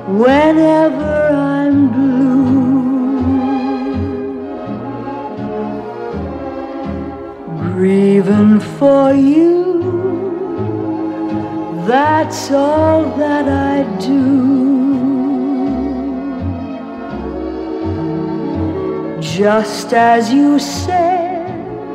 whenever I'm blue. Grieving for you, that's all that I do. Just as you said,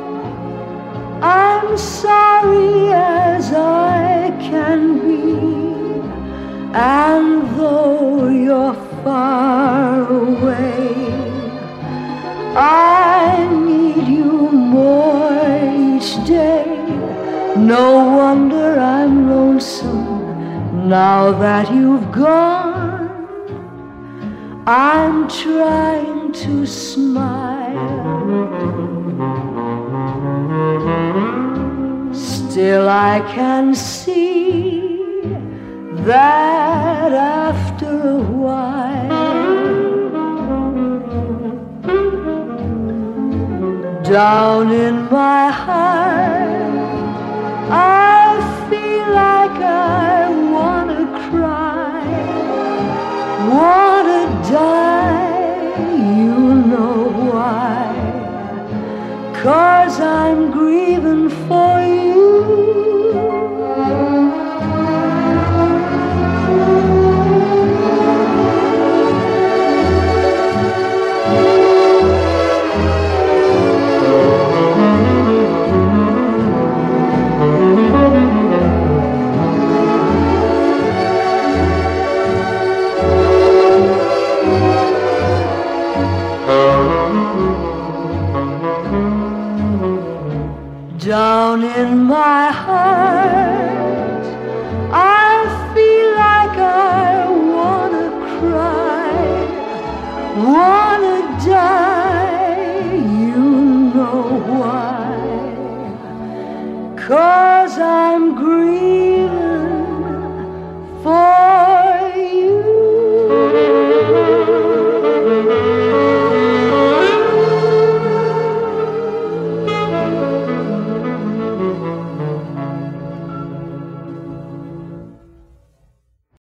I'm sorry as I can be. And though you're far away, I need you more each day. No wonder I'm lonesome now that you've gone. I'm trying to smile, still I can see that after a while, down in my heart, I feel like I wanna cry, wanna die. You know why? 'Cause I'm grieving for you. Down in my heart, I feel like I wanna cry.